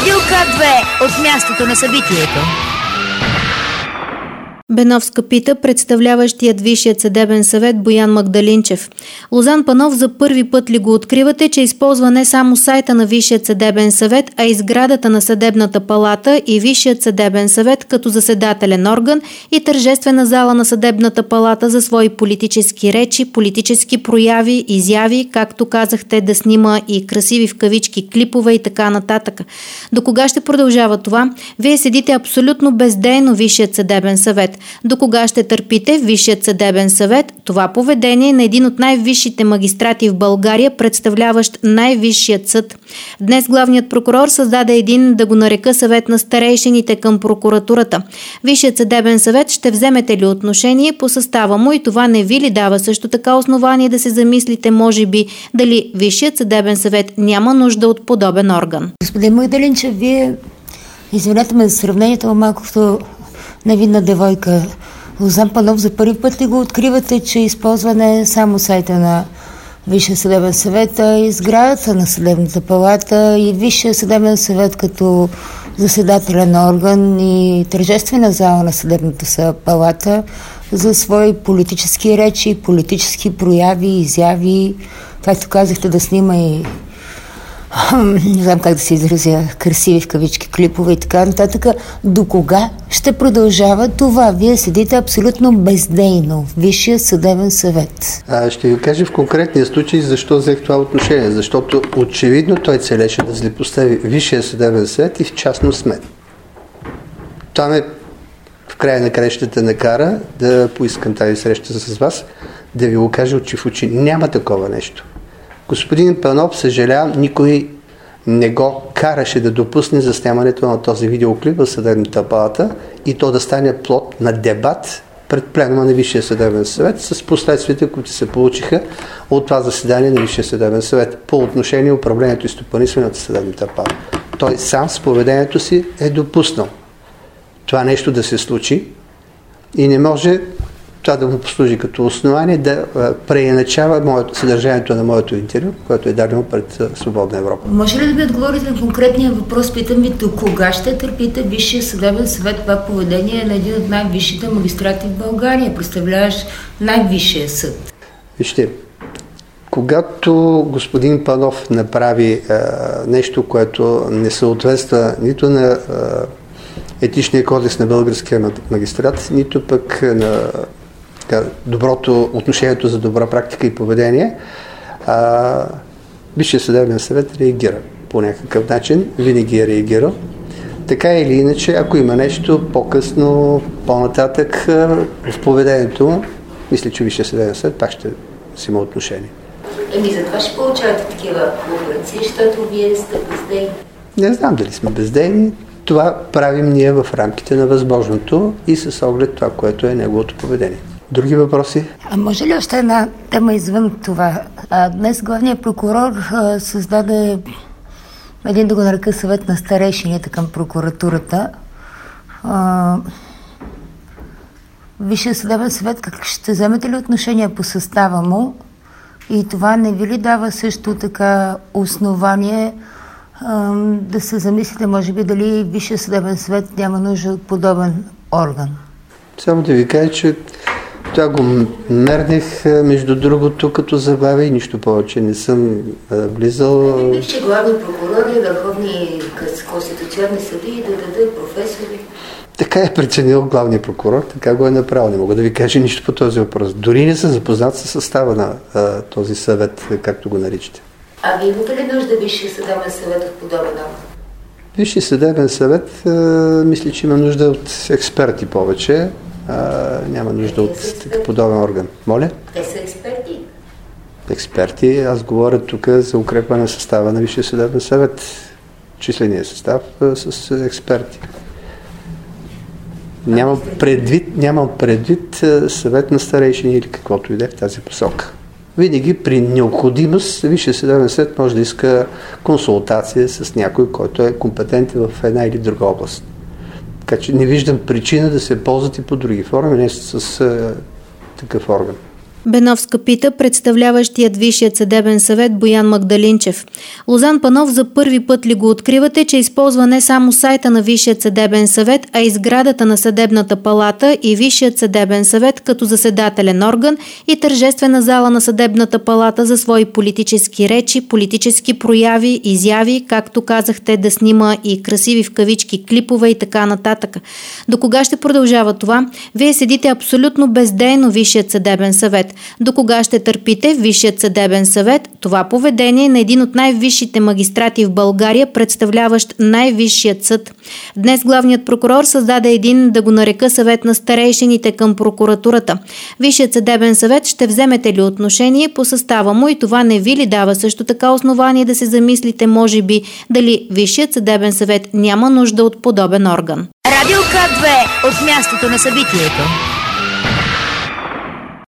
Будилка 2 от мястото на събитието. Беновска пита представляващият Висшият съдебен съвет Боян Магдалинчев. Лозан Панов, за първи път ли го откривате, че използва не само сайта на Висшият съдебен съвет, а и сградата на Съдебната палата и Висшият съдебен съвет като заседателен орган и тържествена зала на Съдебната палата за свои политически речи, политически прояви, изяви, както казахте, да снима и красиви в кавички клипове и така нататък. До кога ще продължава това? Вие седите абсолютно бездейно Висшият съдебен съвет. До кога ще търпите Висшият съдебен съвет това поведение на един от най-висшите магистрати в България, представляващ най-висшият съд? Днес главният прокурор създаде един, да го нарека, съвет на старейшините към прокуратурата. Висшият съдебен съвет ще вземете ли отношение по състава му и това не ви ли дава също така основание да се замислите, може би, дали Висшият съдебен съвет няма нужда от подобен орган? Господин Магдалинчев, вие извинете ме за сравнението, малко като невинна девойка. Лозан Панов, за първи път ли го откривате, че използва не само сайта на Висшия съдебен съвет, а и сградата на Съдебната палата и Висшия съдебен съвет като заседателен орган и тържествена зала на Съдебната палата за свои политически речи, политически прояви, изяви, както казахте, да снима и не знам как да се изразя, красиви в кавички клипове и така нататък. До кога ще продължава това? Вие седите абсолютно бездейно в Висшия съдебен съвет. Ще ви кажа в конкретния случай защо взех това отношение. Защото очевидно той целеше да злепостави Висшия съдебен съвет и в частност мен. Това ме в края на краищата накара да поискам тази среща с вас, да ви го кажа очи в очи. Няма такова нещо. Господин Панов, съжалявам, никой не го караше да допусне заснемането на този видеоклип в Съдебната палата и то да стане плод на дебат пред пленума на Висшия съдебен съвет с последствията, които се получиха от това заседание на Висшия съдебен съвет по отношение управлението и стопанисването на Съдебната палата. Той сам с поведението си е допуснал това нещо да се случи и не може това да му послужи като основание да преиначава съдържанието на моето интервю, което е дадено пред Свободна Европа. Може ли да ми отговорите на конкретния въпрос? Питам ви, до кога ще търпите Висшия съдебен съвет това поведение на един от най-висшите магистрати в България, представляваш най-висшия съд? Вижте, когато господин Панов направи нещо, което не съответства нито на етичния кодекс на българския магистрат, нито пък на доброто отношението за добра практика и поведение, Висшия съдебен съвет реагира по някакъв начин, винаги е реагирал. Така или иначе, ако има нещо по-късно, по-нататък в поведението му, мисля, че Висшия съдебен съвет пак ще си има отношение. Затова ще получавате такива публикации, защото вие сте бездейни. Не знам дали сме бездейни. Това правим ние в рамките на възможното и с оглед това, което е неговото поведение. Други въпроси? Може ли още една тема извън това? Днес главният прокурор създаде един, да го нарека, съвет на старейшините към прокуратурата. Висшия съдебен съвет, как ще вземете ли отношение по състава му? И това не ви ли дава също така основание да се замислите, може би, дали Висшия съдебен съвет няма нужда от подобен орган? Само да ви кажа, че това го мернех, между другото, като заглавие и нищо повече. Не съм влизал. Бивши главни прокурори, върховни конституционни съдии да дадат професори. Така е преценил главния прокурор, така го е направил. Не мога да ви кажа нищо по този въпрос. Дори не съм запознат със състава на този съвет, както го наричате. А вие имате ли нужда Висшия съдебен съвет от подобен орган? Висшия съдебен съвет мисля, че има нужда от експерти повече. Няма нужда от такъв подобен орган. Моля? Те са експерти. Експерти. Аз говоря тук за укрепване на състава на Висшия съдебен съвет. Числения състав с експерти. Нямам предвид съвет на старейшини или каквото иде в тази посока. Винаги при необходимост Висшия съдебен съвет може да иска консултация с някой, който е компетентен в една или друга област. Така че не виждам причина да се ползват и по други форми, не с такъв орган. Беновска пита представляващият Висшият съдебен съвет Боян Магдалинчев. Лозан Панов, за първи път ли го откривате, че използва не само сайта на Висшият съдебен съвет, а и сградата на Съдебната палата и Висшият съдебен съвет като заседателен орган и тържествена зала на Съдебната палата за свои политически речи, политически прояви, изяви, както казахте, да снима и красиви в кавички клипове и така нататък. До кога ще продължава това? Вие седите абсолютно бездейно Висшият съдебен съвет. До кога ще търпите Висшият съдебен съвет това поведение на един от най-висшите магистрати в България, представляващ най-висшият съд? Днес главният прокурор създаде един, да го нарека, съвет на старейшините към прокуратурата. Висшият съдебен съвет ще вземете ли отношение по състава му и това не ви ли дава също така основание да се замислите, може би, дали Висшият съдебен съвет няма нужда от подобен орган? Радио К2 от мястото на събитието.